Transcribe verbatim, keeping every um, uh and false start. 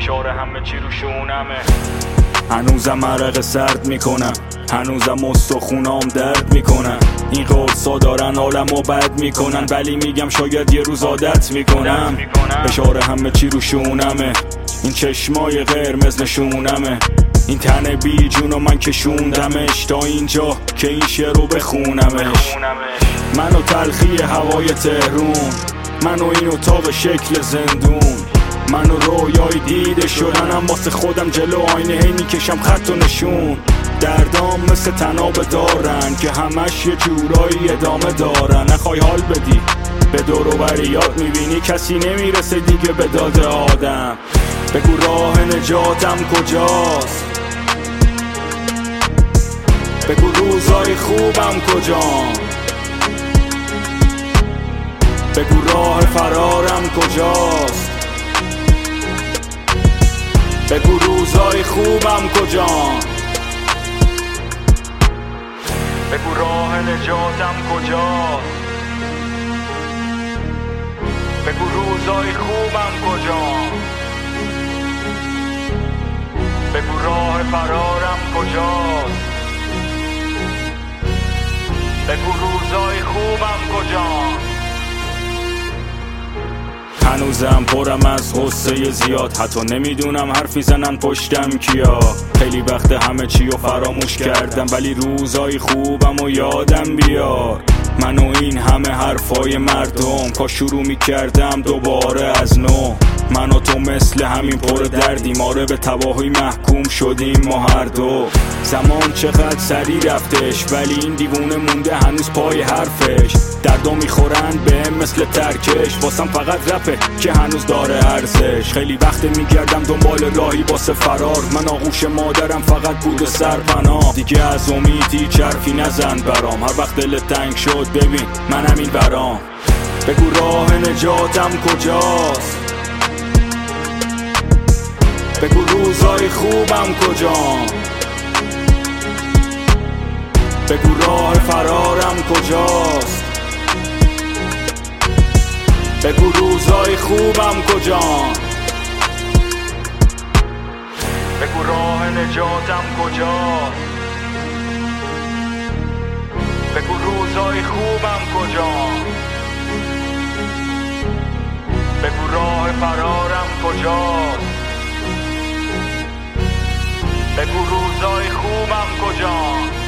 فشار همه چی رو شونمه. هنوزم عرق سرد میکنم، هنوزم استخونام درد میکنن. این قرصا دارن عالمو بد میکنن، ولی میگم شاید یه روز عادت میکنم. فشار همه چی رو شونمه، این چشمای قرمز نشونمه. این تن بی جونو من کشوندمش تا اینجا که این شعر رو بخونمش. من و تلخی هوای تهرون، من و این اتاق شکل زندون، من و رویای دیده شدنم واسه خودم جلو آینه هی میکشم خط و نشون. دردام مثل تناب دارن که همش یه جورایی ادامه دارن. نخوای حال بدی به دور و بریات میبینی کسی نمیرسه دیگه به داد آدم. بگو راه نجاتم کجاست، بگو روزای خوبم کجان، بگو راه فرارم کجاست، بگو روزای خوبم کجان، بگو راه نجاتم کجاست، بگو روزای خوبم کجان، بگو راه فرارم کجاست، بگو روزای خوبم کجان. هنوزم پرم از غصه زیاد، حتی نمیدونم حرفی زنن پشتم کیا. خیلی وقت همه چی رو فراموش کردم، ولی روزای خوبم و یادم بیار. من و این همه حرفای مردم کا شروع میکردم دوباره از نو. من و تو مثل همین پر دردیم، آره به تباهی محکوم شدیم ما هر دو. زمان چقدر سریع رفتش، ولی این دیوونه مونده هنوز پای حرفش. دردا میخورن به مثل ترکش، واسم فقط رفه که هنوز داره ارزش. خیلی وقت میگردم دنبال راهی واسه فرار، من آغوش مادرم فقط بود و سرپناه. دیگه از امیدی چرفی نزن برام، هر وقت دلت تنگ شد ببین من همین برام. بگو راه نجاتم کجاست، بگو روزای خوبم کجان، بگو راه فرارم کجاست، بگو روزای خوبم کجان، بگو راه نجاتم کجاست، بگو روزای خوبم کجان، بگو راه فرارم کجاست، بگو روزای خوبم کجان.